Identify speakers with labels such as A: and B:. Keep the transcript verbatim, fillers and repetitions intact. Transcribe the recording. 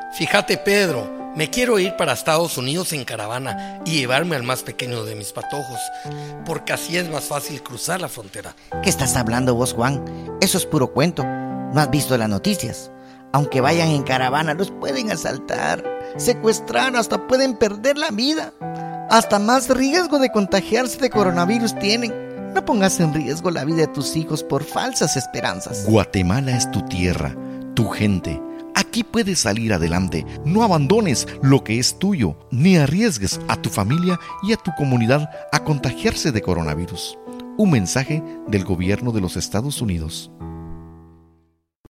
A: Fíjate, Pedro, me quiero ir para Estados Unidos en caravana y llevarme al más pequeño de mis patojos, porque así es más fácil cruzar la frontera.
B: ¿Qué estás hablando vos, Juan? Eso es puro cuento. ¿No has visto las noticias? Aunque vayan en caravana, los pueden asaltar, secuestrar, hasta pueden perder la vida. Hasta más riesgo de contagiarse de coronavirus tienen. No pongas en riesgo la vida de tus hijos por falsas esperanzas.
C: Guatemala es tu tierra, tu gente. Aquí puedes salir adelante. No abandones lo que es tuyo, ni arriesgues a tu familia y a tu comunidad a contagiarse de coronavirus. Un mensaje del gobierno de los Estados Unidos.